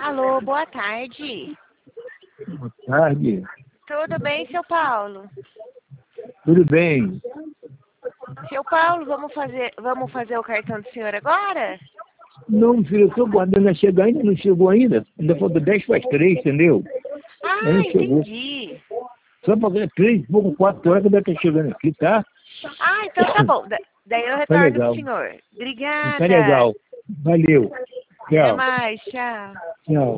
Alô, boa tarde. Boa tarde. Tudo bem, seu Paulo? Tudo bem? Seu Paulo, vamos fazer o cartão do senhor agora? Não, filho, eu estou guardando a chegar ainda, não chegou ainda. Ainda falta 10 para as 3, entendeu? Ah, Não chegou. entendi. Só para 3, pouco 4 horas que deve estar chegando aqui, tá? Ah, então tá bom. Daí eu Tá retorno legal. pro senhor. Tá Obrigada. legal. Valeu. Até Tchau. mais, tchau. Tchau.